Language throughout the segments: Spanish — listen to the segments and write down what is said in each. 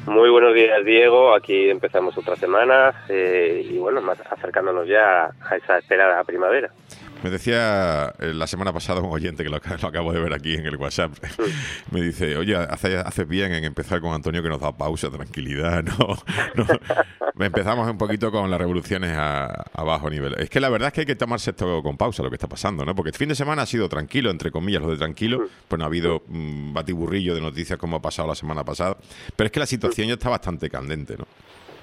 Muy buenos días, Diego. Aquí empezamos otra semana y bueno, más acercándonos ya a esa esperada primavera. Me decía la semana pasada un oyente que lo acabo de ver aquí en el WhatsApp. Me dice, oye, haces bien en empezar con Antonio, que nos da pausa, tranquilidad, no. Empezamos un poquito con las revoluciones a bajo nivel. Es que la verdad es que hay que tomarse esto con pausa, lo que está pasando, ¿no? Porque el fin de semana ha sido tranquilo, entre comillas, lo de tranquilo. Pues no ha habido batiburrillo de noticias como ha pasado la semana pasada. Pero es que la situación ya está bastante candente, ¿no?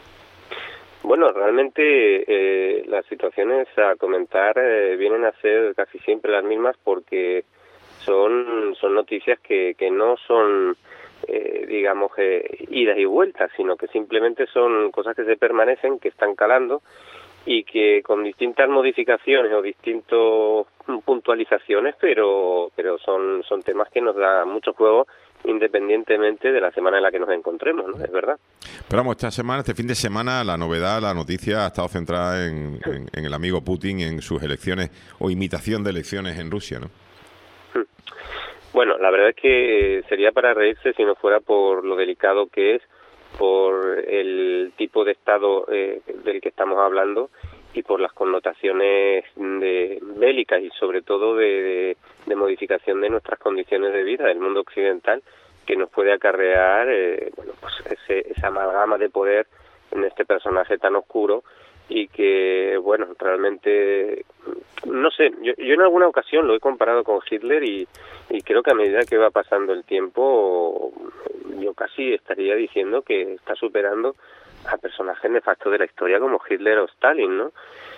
Bueno, realmente las situaciones a comentar vienen a ser casi siempre las mismas porque son noticias que no son, digamos, idas y vueltas, sino que simplemente son cosas que se permanecen, que están calando y que con distintas modificaciones o distintas puntualizaciones, pero son temas que nos dan mucho juego independientemente de la semana en la que nos encontremos, ¿no? Es verdad. Pero vamos, este fin de semana, la novedad, la noticia ha estado centrada en el amigo Putin, en sus elecciones o imitación de elecciones en Rusia, ¿no? Bueno, la verdad es que sería para reírse si no fuera por lo delicado que es, por el tipo de estado del que estamos hablando y por las connotaciones bélicas y sobre todo de modificación de nuestras condiciones de vida del mundo occidental que nos puede acarrear pues esa amalgama de poder en este personaje tan oscuro y que, bueno, realmente, no sé, yo en alguna ocasión lo he comparado con Hitler y creo que a medida que va pasando el tiempo yo casi estaría diciendo que está superando a personajes nefastos de la historia como Hitler o Stalin, ¿no?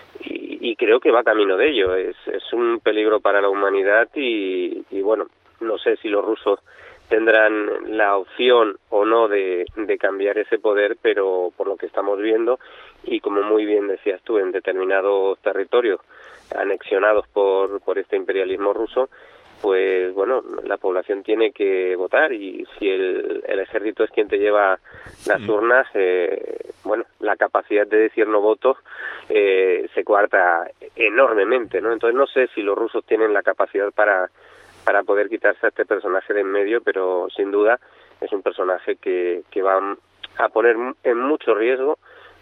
Y creo que va camino de ello. Es un peligro para la humanidad y bueno, no sé si los rusos tendrán la opción o no de cambiar ese poder, pero por lo que estamos viendo, y como muy bien decías tú, en determinados territorios anexionados por este imperialismo ruso, pues bueno, la población tiene que votar y si el ejército es quien te lleva las urnas, bueno, la capacidad de decir no voto se coarta enormemente, ¿no? Entonces no sé si los rusos tienen la capacidad para poder quitarse a este personaje de en medio, pero sin duda es un personaje que va a poner en mucho riesgo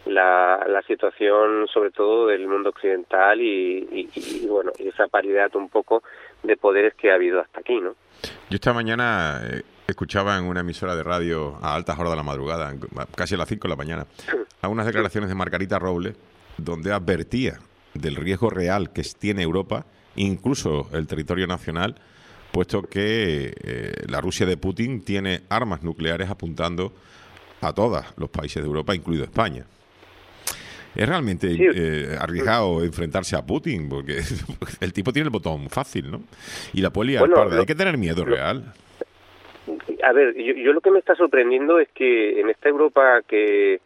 la situación, sobre todo del mundo occidental y bueno, y esa paridad un poco de poderes que ha habido hasta aquí, ¿no? Yo esta mañana escuchaba en una emisora de radio a altas horas de la madrugada, casi a las 5 de la mañana, a unas declaraciones de Margarita Robles, donde advertía del riesgo real que tiene Europa, incluso el territorio nacional, puesto que la Rusia de Putin tiene armas nucleares apuntando a todos los países de Europa, incluido España. Es realmente arriesgado enfrentarse a Putin, porque el tipo tiene el botón fácil, ¿no? Y la puede liar parda. Hay que tener miedo real. A ver, yo lo que me está sorprendiendo es que en esta Europa que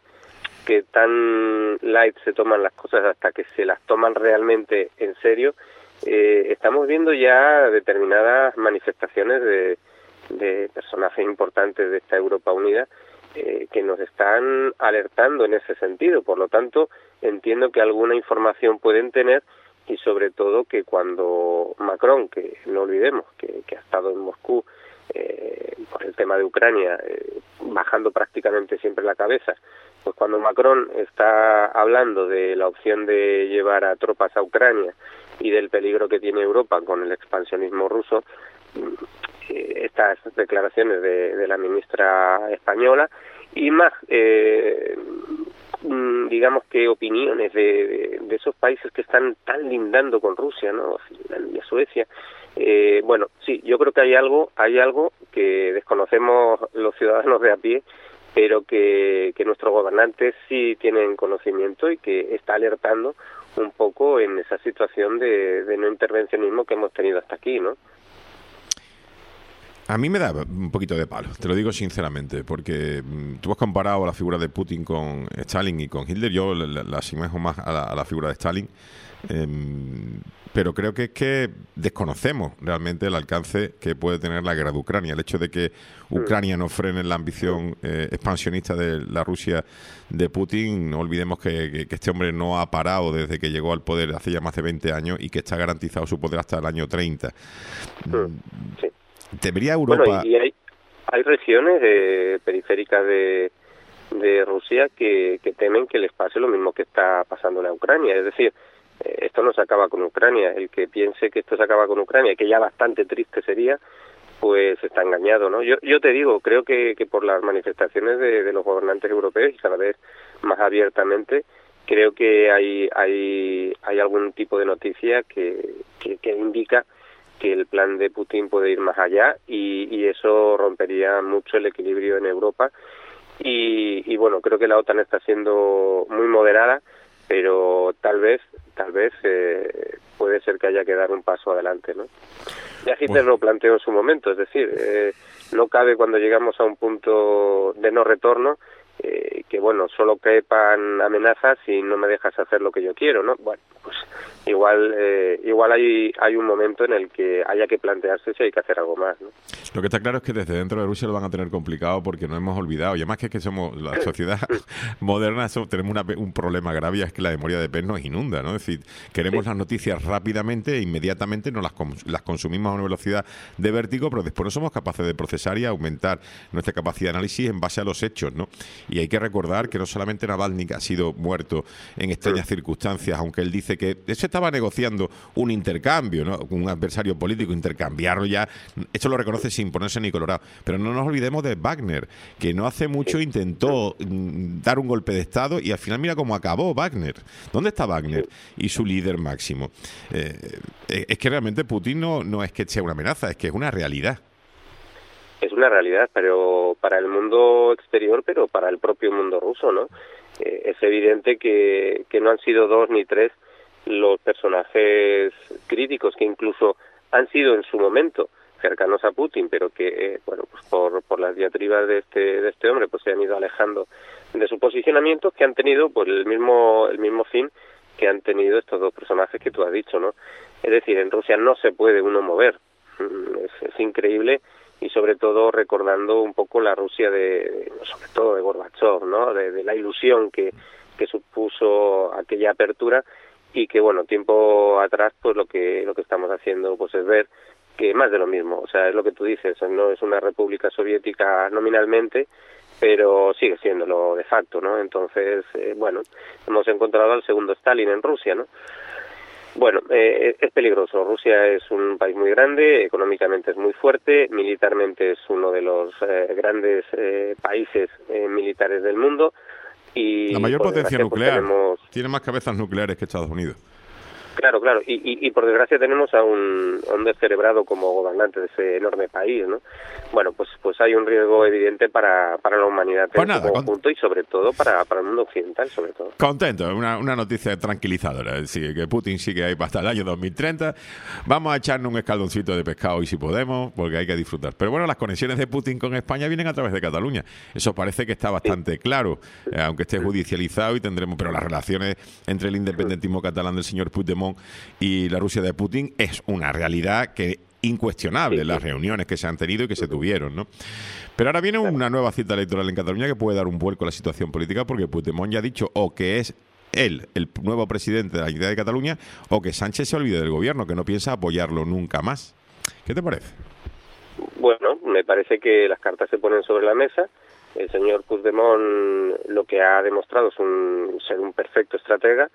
tan light se toman las cosas hasta que se las toman realmente en serio, estamos viendo ya determinadas manifestaciones de personajes importantes de esta Europa unida que nos están alertando en ese sentido. Por lo tanto, entiendo que alguna información pueden tener y sobre todo que cuando Macron, que no olvidemos que ha estado en Moscú por el tema de Ucrania, bajando prácticamente siempre la cabeza, pues cuando Macron está hablando de la opción de llevar a tropas a Ucrania y del peligro que tiene Europa con el expansionismo ruso, estas declaraciones de la ministra española y más, digamos que opiniones de esos países que están tan lindando con Rusia, ¿no? Finlandia, Suecia. Bueno, sí, yo creo que hay algo que desconocemos los ciudadanos de a pie, pero que nuestros gobernantes sí tienen conocimiento y que está alertando un poco en esa situación de no intervencionismo que hemos tenido hasta aquí, ¿no? A mí me da un poquito de palo, te lo digo sinceramente, porque tú has comparado la figura de Putin con Stalin y con Hitler. Yo la asemejo más a la figura de Stalin, pero creo que es que desconocemos realmente el alcance que puede tener la guerra de Ucrania. El hecho de que Ucrania no frene la ambición expansionista de la Rusia de Putin, no olvidemos que este hombre no ha parado desde que llegó al poder hace ya más de 20 años y que está garantizado su poder hasta el año 30. Sí. ¿Debería Europa...? Bueno, y hay regiones periféricas de de Rusia que temen que les pase lo mismo que está pasando en Ucrania. Es decir, esto no se acaba con Ucrania. El que piense que esto se acaba con Ucrania, que ya bastante triste sería, pues está engañado, ¿no? Yo te digo, creo que por las manifestaciones de los gobernantes europeos y cada vez más abiertamente, creo que hay algún tipo de noticia que indica que el plan de Putin puede ir más allá y eso rompería mucho el equilibrio en Europa y bueno, creo que la OTAN está siendo muy moderada, pero tal vez puede ser que haya que dar un paso adelante, ¿no? Ya Hitler lo planteó en su momento, es decir, no cabe cuando llegamos a un punto de no retorno que bueno, solo quepan amenazas y no me dejas hacer lo que yo quiero, ¿no? Bueno, pues igual hay un momento en el que haya que plantearse si hay que hacer algo más, ¿no? Lo que está claro es que desde dentro de Rusia lo van a tener complicado porque no hemos olvidado, y además que somos la sociedad moderna, tenemos un problema grave, es que la memoria de pez nos inunda, ¿no? Es decir, queremos las noticias rápidamente e inmediatamente nos las consumimos a una velocidad de vértigo, pero después no somos capaces de procesar y aumentar nuestra capacidad de análisis en base a los hechos, ¿no? Y hay que recordar que no solamente Navalny ha sido muerto en extrañas circunstancias, aunque él dice que se estaba negociando un intercambio, ¿no? Un adversario político, intercambiarlo ya, esto lo reconoce sin ponerse ni colorado. Pero no nos olvidemos de Wagner, que no hace mucho intentó dar un golpe de Estado y al final mira cómo acabó Wagner. ¿Dónde está Wagner y su líder máximo? Es que realmente Putin no es que sea una amenaza, es que es una realidad. Es una realidad, pero para el mundo exterior, pero para el propio mundo ruso, ¿no? Es evidente que no han sido 2 ni 3 los personajes críticos que incluso han sido en su momento cercanos a Putin, pero que bueno, pues por las diatribas de este hombre, pues se han ido alejando de su posicionamiento, que han tenido pues el mismo fin que han tenido estos dos personajes que tú has dicho, ¿no? Es decir, en Rusia no se puede uno mover, es increíble. Y sobre todo recordando un poco la Rusia sobre todo de Gorbachov, ¿no? De la ilusión que supuso aquella apertura y que bueno, tiempo atrás pues lo que estamos haciendo pues es ver que más de lo mismo, o sea, es lo que tú dices, no es una república soviética nominalmente, pero sigue siéndolo de facto, ¿no? Entonces, bueno, hemos encontrado al segundo Stalin en Rusia, ¿no? Bueno, es peligroso. Rusia es un país muy grande, económicamente es muy fuerte, militarmente es uno de los grandes países militares del mundo. Y la mayor potencia nuclear. Tiene más cabezas nucleares que Estados Unidos. Claro. Y por desgracia tenemos a un descerebrado como gobernante de ese enorme país, ¿no? Bueno, pues hay un riesgo evidente para la humanidad en su conjunto y sobre todo para el mundo occidental, sobre todo. Contento, una noticia tranquilizadora. Sí, que Putin sigue ahí hasta el año 2030. Vamos a echarnos un escaldoncito de pescado y si podemos, porque hay que disfrutar. Pero bueno, las conexiones de Putin con España vienen a través de Cataluña. Eso parece que está bastante claro, aunque esté judicializado y tendremos, pero las relaciones entre el independentismo catalán del señor Puigdemont y la Rusia de Putin es una realidad que incuestionable, las reuniones que se han tenido y que se tuvieron, ¿no? Pero ahora viene una nueva cita electoral en Cataluña que puede dar un vuelco a la situación política porque Puigdemont ya ha dicho o que es él el nuevo presidente de la Unidad de Cataluña o que Sánchez se olvide del gobierno, que no piensa apoyarlo nunca más. ¿Qué te parece? Bueno, me parece que las cartas se ponen sobre la mesa. El señor Puigdemont lo que ha demostrado es ser un perfecto estratega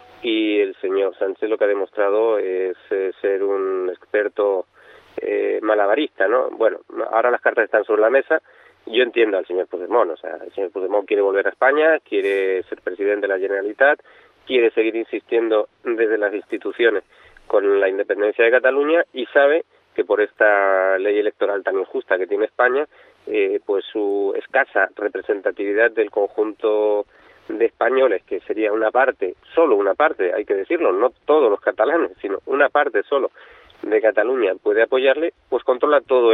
y el señor Sánchez lo que ha demostrado es ser un experto malabarista, ¿no? Bueno, ahora las cartas están sobre la mesa. Yo entiendo al señor Puigdemont, o sea, el señor Puigdemont quiere volver a España, quiere ser presidente de la Generalitat, quiere seguir insistiendo desde las instituciones con la independencia de Cataluña y sabe que por esta ley electoral tan injusta que tiene España, pues su escasa representatividad del conjunto de españoles, que sería una parte, solo una parte, hay que decirlo, no todos los catalanes, sino una parte solo de Cataluña puede apoyarle, pues controla todo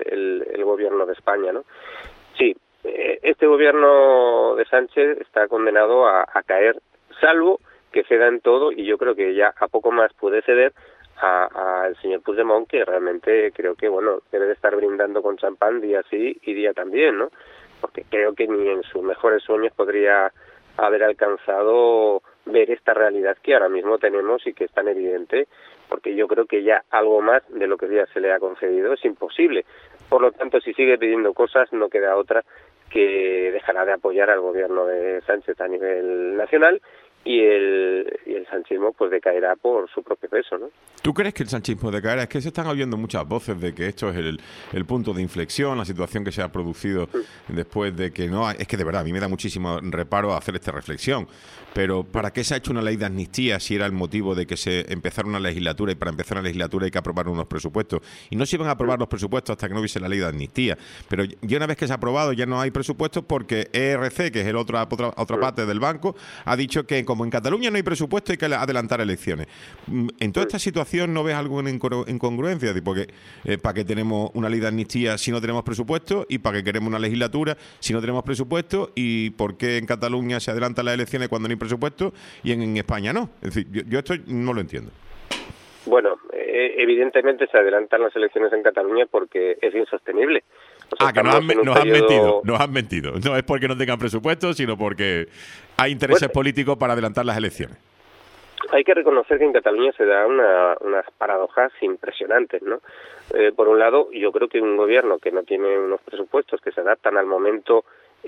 el gobierno de España, ¿no? Sí, este gobierno de Sánchez está condenado a caer, salvo que ceda en todo, y yo creo que ya a poco más puede ceder al señor Puigdemont, que realmente creo que, bueno, debe de estar brindando con champán día sí y día también, ¿no? Porque creo que ni en sus mejores sueños podría haber alcanzado ver esta realidad que ahora mismo tenemos y que es tan evidente, porque yo creo que ya algo más de lo que ya se le ha concedido es imposible. Por lo tanto, si sigue pidiendo cosas, no queda otra que dejará de apoyar al gobierno de Sánchez a nivel nacional y el sanchismo pues decaerá por su propio peso, ¿no? ¿Tú crees que el sanchismo decaerá? Es que se están oyendo muchas voces de que esto es el punto de inflexión, la situación que se ha producido después de que no... Es que de verdad, a mí me da muchísimo reparo hacer esta reflexión, pero ¿para qué se ha hecho una ley de amnistía si era el motivo de que se empezara una legislatura y para empezar una legislatura hay que aprobar unos presupuestos? Y no se iban a aprobar los presupuestos hasta que no hubiese la ley de amnistía. Pero ya una vez que se ha aprobado ya no hay presupuestos porque ERC, que es el otra parte del banco, ha dicho que como en Cataluña no hay presupuesto hay que adelantar elecciones. En toda esta situación ¿no ves alguna incongruencia? Porque ¿para qué tenemos una ley de amnistía si no tenemos presupuesto? ¿Y para qué queremos una legislatura si no tenemos presupuesto? ¿Y por qué en Cataluña se adelantan las elecciones cuando no hay presupuesto y en España no? Es decir, yo esto no lo entiendo. Bueno, evidentemente se adelantan las elecciones en Cataluña porque es insostenible. Que nos han mentido. No es porque no tengan presupuesto, sino porque hay intereses políticos para adelantar las elecciones. Hay que reconocer que en Cataluña se da unas paradojas impresionantes, ¿no? Por un lado, yo creo que un gobierno que no tiene unos presupuestos que se adaptan al momento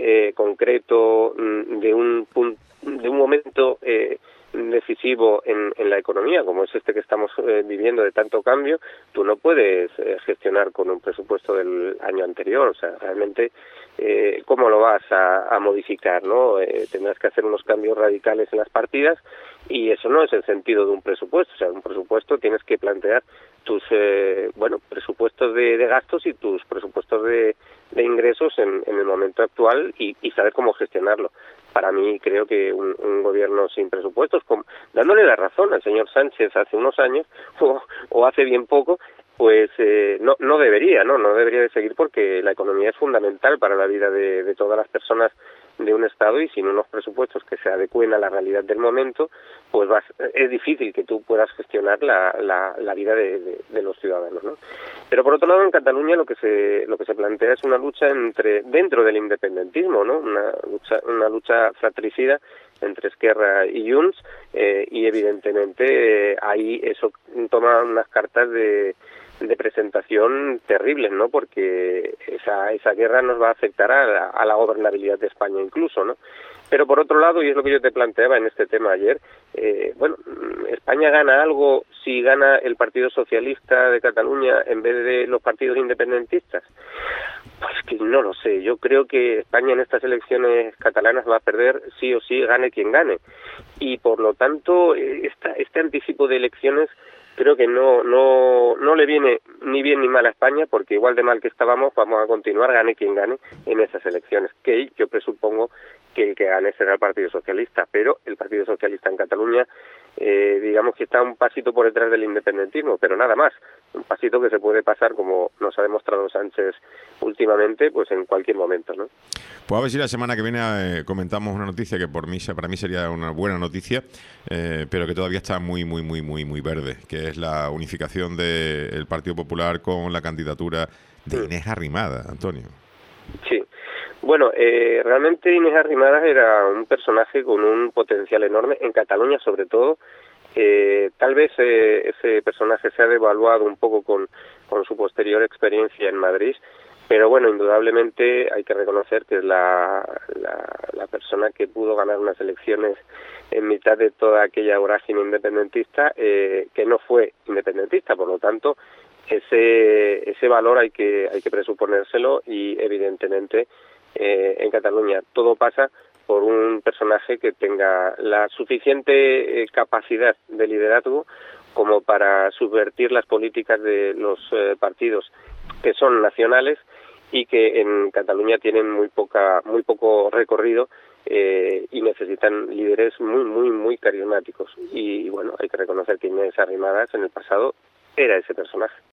concreto de un momento decisivo en la economía, como es este que estamos viviendo de tanto cambio, tú no puedes gestionar con un presupuesto del año anterior. O sea, realmente, ¿cómo lo vas a modificar, no? Tendrás que hacer unos cambios radicales en las partidas y eso no es el sentido de un presupuesto. O sea, un presupuesto tienes que plantear tus presupuestos de gastos y tus presupuestos de ingresos en el momento actual y saber cómo gestionarlo. Para mí creo que un gobierno sin presupuestos, dándole la razón al señor Sánchez hace unos años o hace bien poco, pues no debería de seguir porque la economía es fundamental para la vida de todas las personas de un Estado y sin unos presupuestos que se adecúen a la realidad del momento, pues es difícil que tú puedas gestionar la vida de los ciudadanos, ¿no? Pero por otro lado, en Cataluña lo que se plantea es una lucha dentro del independentismo, ¿no? Una lucha fratricida entre Esquerra y Junts y evidentemente ahí eso toma unas cartas de presentación terribles, ¿no? Porque esa guerra nos va a afectar a la gobernabilidad de España incluso, ¿no? Pero por otro lado, y es lo que yo te planteaba en este tema ayer, España gana algo si gana el Partido Socialista de Cataluña en vez de los partidos independentistas. Pues que no lo sé. Yo creo que España en estas elecciones catalanas va a perder sí o sí, gane quien gane. Y por lo tanto, este anticipo de elecciones creo que no le viene ni bien ni mal a España, porque igual de mal que estábamos vamos a continuar, gane quien gane en esas elecciones, que yo presupongo que el que gane será el Partido Socialista, pero el Partido Socialista en Cataluña digamos que está un pasito por detrás del independentismo, pero nada más, un pasito que se puede pasar, como nos ha demostrado Sánchez últimamente, pues en cualquier momento, ¿no? Pues a ver si la semana que viene comentamos una noticia que para mí sería una buena noticia, pero que todavía está muy verde, que es la unificación del Partido Popular con la candidatura de Inés Arrimadas, Antonio. Sí. Bueno, realmente Inés Arrimadas era un personaje con un potencial enorme, en Cataluña sobre todo. Tal vez ese personaje se ha devaluado un poco con su posterior experiencia en Madrid, pero bueno, indudablemente hay que reconocer que es la persona que pudo ganar unas elecciones en mitad de toda aquella vorágine independentista, que no fue independentista, por lo tanto ese valor hay que presuponérselo y evidentemente en Cataluña todo pasa por un personaje que tenga la suficiente capacidad de liderazgo como para subvertir las políticas de los partidos que son nacionales y que en Cataluña tienen muy poco recorrido y necesitan líderes muy carismáticos. Y bueno, hay que reconocer que Inés Arrimadas en el pasado era ese personaje.